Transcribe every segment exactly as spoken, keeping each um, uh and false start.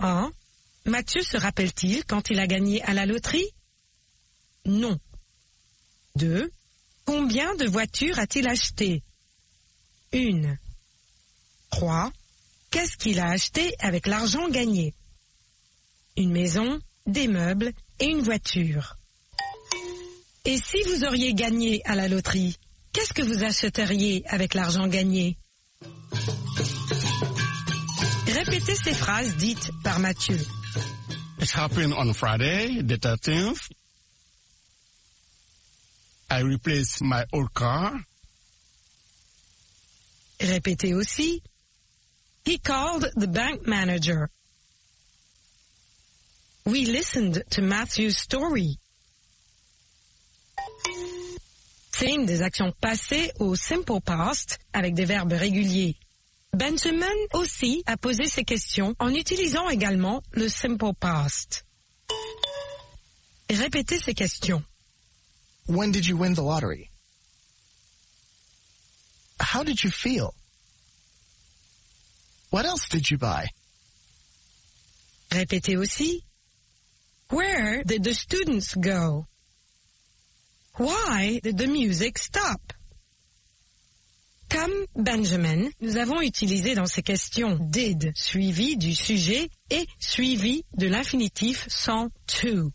un. Mathieu se rappelle-t-il quand il a gagné à la loterie? Non. deux. Combien de voitures a-t-il acheté? Une. trois. Qu'est-ce qu'il a acheté avec l'argent gagné? Une maison, des meubles et une voiture. Et si vous auriez gagné à la loterie, qu'est-ce que vous achèteriez avec l'argent gagné? Répétez ces phrases dites par Mathieu. It happened on Friday, the thirteenth. I replaced my old car. Répétez aussi. He called the bank manager. We listened to Matthew's story. C'est une des actions passées au simple past avec des verbes réguliers. Benjamin aussi a posé ses questions en utilisant également le simple past. Répétez ces questions. When did you win the lottery? How did you feel? What else did you buy? Répétez aussi. Where did the students go? Why did the music stop? Comme Benjamin, nous avons utilisé dans ces questions did suivi du sujet et suivi de l'infinitif sans to.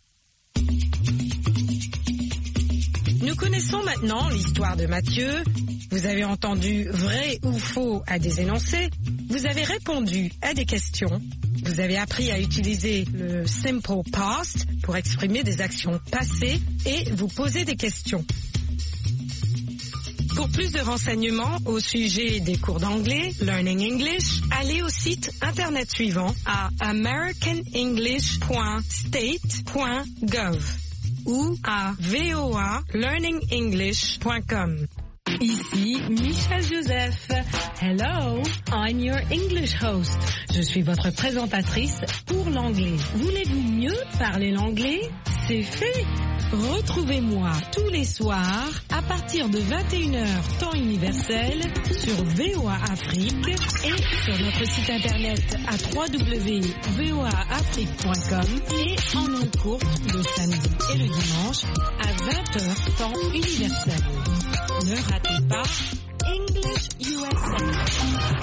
Nous connaissons maintenant l'histoire de Mathieu. Vous avez entendu vrai ou faux à des énoncés. Vous avez répondu à des questions. Vous avez appris à utiliser le simple past pour exprimer des actions passées et vous poser des questions. Pour plus de renseignements au sujet des cours d'anglais, Learning English, allez au site internet suivant à american english point state point gov ou à v o a learning english point com. Ici Michel Joseph. Hello, I'm your English host. Je suis votre présentatrice pour l'anglais. Voulez-vous mieux parler l'anglais? C'est fait. Retrouvez-moi tous les soirs à partir de vingt et une heures temps universel sur V O A Afrique et sur notre site internet à w w w point v o a afrique point com et en ondes courtes le samedi et le dimanche à vingt heures temps universel. Ne ratez pas English U S A.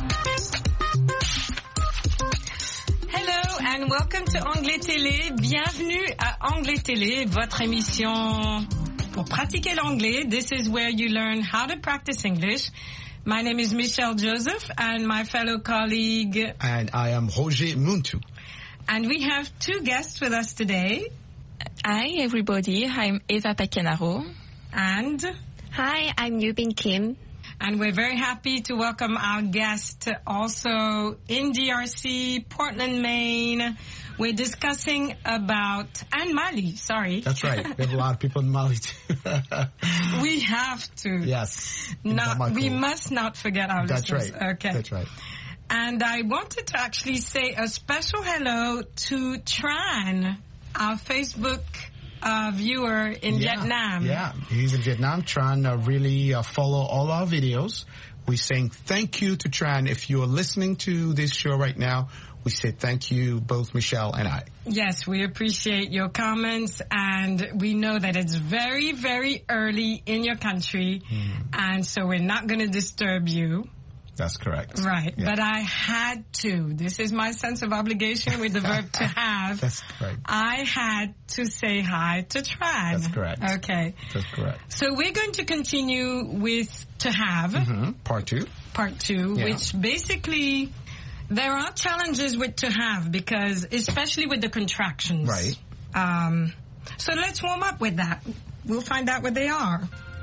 Hello and welcome to Anglais Télé. Bienvenue à Anglais Télé, votre émission pour pratiquer l'anglais. This is where you learn how to practice English. My name is Michelle Joseph and my fellow colleague. And I am Roger Muntu. And we have two guests with us today. Hi everybody, I'm Eva Pacanaro. And... Hi, I'm Yubin Kim. And we're very happy to welcome our guest also in D R C, Portland, Maine. We're discussing about, and Mali, sorry. That's right. We have a lot of people in Mali too. We have to. Yes. Not, we must not forget our That's listeners. right. Okay. That's right. And I wanted to actually say a special hello to Tran, our Facebook uh, viewer in yeah, Vietnam. Yeah, he's in Vietnam. Tran uh, really uh, follow all our videos. We're saying thank you to Tran. If you're listening to this show right now, we say thank you, both Michelle and I. Yes, we appreciate your comments, and we know that it's very, very early in your country, mm. and so we're not going to disturb you. That's correct. Right, yeah. But I had to. This is my sense of obligation with the verb to have. That's right. I had to say hi to Tran. That's correct. Okay. That's correct. So we're going to continue with to have. Mm-hmm. Part two. Part two, yeah. which basically... There are challenges with to have because, especially with the contractions. Right. Um, so let's warm up with that. We'll find out what they are.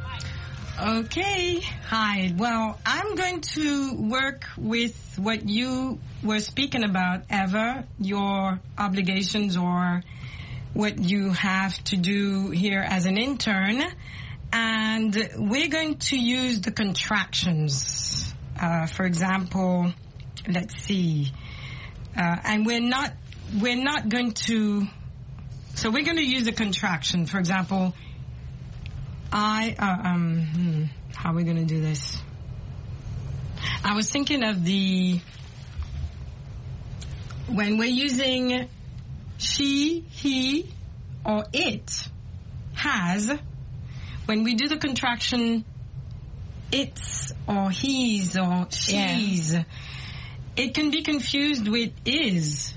Okay. Hi. Well, I'm going to work with what you were speaking about, Eva, your obligations or what you have to do here as an intern. And we're going to use the contractions. Uh, for example... Let's see. Uh, and we're not, we're not going to, so we're going to use a contraction. For example, I, uh, um, hmm, how are we going to do this? I was thinking of the, when we're using she, he, or it, has, when we do the contraction it's or he's or she's, yeah. It can be confused with is.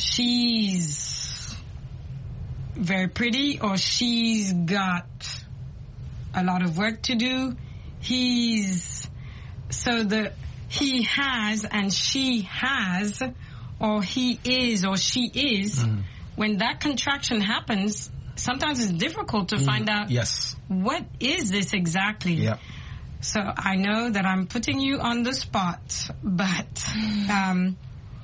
She's very pretty, or she's got a lot of work to do. He's, so the he has and she has, or he is or she is, mm. when that contraction happens, sometimes it's difficult to mm. find out yes. what is this exactly. Yep. So I know that I'm putting you on the spot, but um,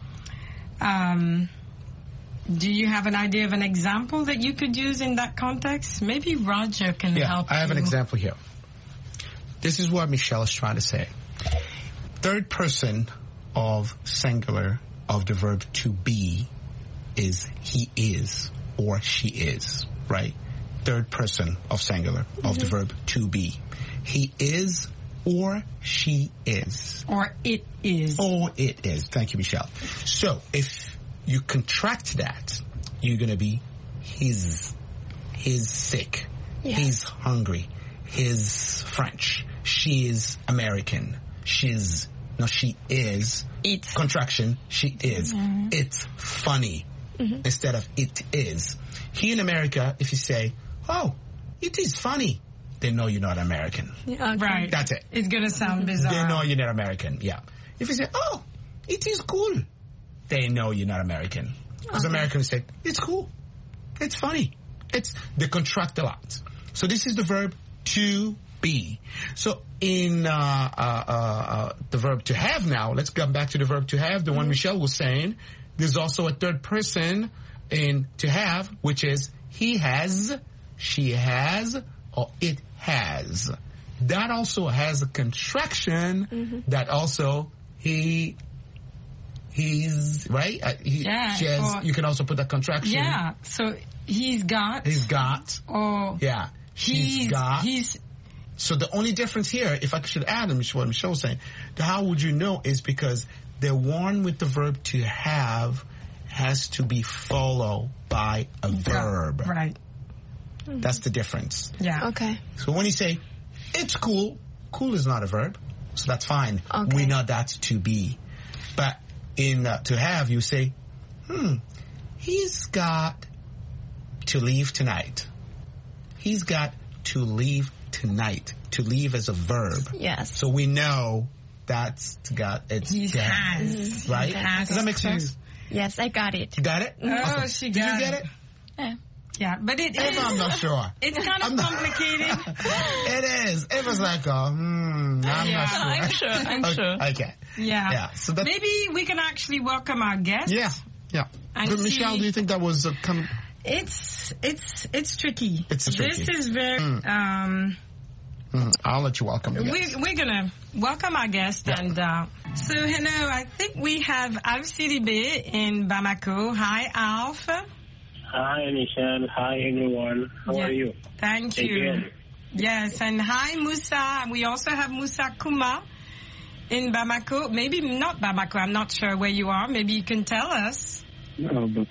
um, do you have an idea of an example that you could use in that context? Maybe Roger can yeah, help I have you. an example here. This is what Michelle is trying to say. Third person of singular of the verb to be is he is or she is, right? Third person of singular of mm-hmm. the verb to be. He is or she is. Or it is. Or it is. Thank you, Michelle. So if you contract that, you're going to be his. He's sick. Yeah. He's hungry. He's French. She is American. She's, no, she is. It's. Contraction, she is. Mm-hmm. It's funny. Mm-hmm. Instead of it is. Here in America, if you say, oh, it is funny, they know you're not American. Yeah, okay. Right. That's it. It's going to sound bizarre. They know you're not American, yeah. If you say, oh, it is cool, they know you're not American. Because okay. Americans say, it's cool. It's funny. It's, they contract a lot. So this is the verb to be. So in uh, uh, uh, the verb to have now, let's come back to the verb to have, the mm-hmm. one Michelle was saying. There's also a third person in to have, which is he has, she has, or it has. That also has a contraction mm-hmm. that also he, he's, right? Uh, he, yeah. She has, or, you can also put that contraction. Yeah. So he's got. He's got. Or. Yeah. She's he's, got. He's. So the only difference here, if I should add, what Michelle was saying, how would you know is because the one with the verb to have has to be followed by a verb. Right. That's the difference. Yeah. Okay. So when you say, it's cool, cool is not a verb, so that's fine. Okay. We know that's to be. But in uh, to have, you say, hmm, he's got to leave tonight. He's got to leave tonight. To leave as a verb. Yes. So we know that's got, it's he to have, has. right? Has. Does that make sense? Yes, I got it. You got it? Oh, awesome. she Did got you get it. it? Yeah. Yeah, but it is. I'm not sure. It's kind of complicated. It is. It was like, uh, hmm, I'm yeah. not sure. I'm sure. I'm okay. sure. Okay. Yeah. Yeah. So that's, maybe we can actually welcome our guest. Yeah. Yeah. But Michelle, do you think that was uh, come? It's it's it's tricky. It's tricky. This is very. Mm. Um, mm. I'll let you welcome. The we, we're gonna welcome our guest, yeah. and uh, so hello. I think we have Alf Sidibé in Bamako. Hi, Alf. Hi, Michelle. Hi, everyone. How yeah. are you? Thank you. Again. Yes, and hi, Musa. We also have Musa Kuma in Bamako. Maybe not Bamako. I'm not sure where you are. Maybe you can tell us. No, but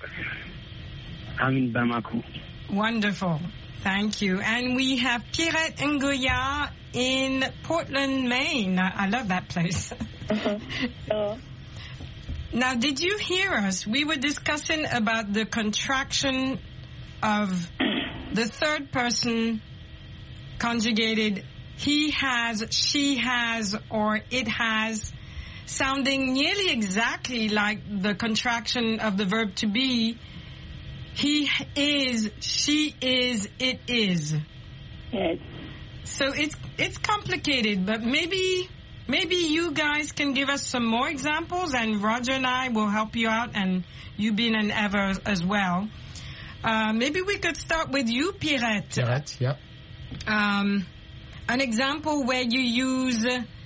I'm in Bamako. Wonderful. Thank you. And we have Pierrette Ngoya in Portland, Maine. I, I love that place. Uh-huh. Uh. Now, did you hear us? We were discussing about the contraction of the third person conjugated he has, she has, or it has, sounding nearly exactly like the contraction of the verb to be. He is, she is, it is. Yes. So it's it's complicated, but maybe maybe you guys can give us some more examples, and Roger and I will help you out, and you being an Ever as well. Uh, maybe we could start with you, Pierrette. Pierrette, yep. Um, an example where you use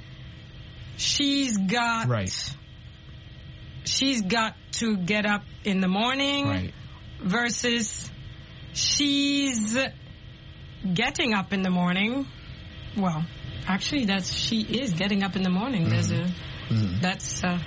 she's got right. She's got to get up in the morning. Right. Versus she's getting up in the morning. Well, actually, that's she is getting up in the morning. Mm-hmm. There's a mm-hmm. that's uh,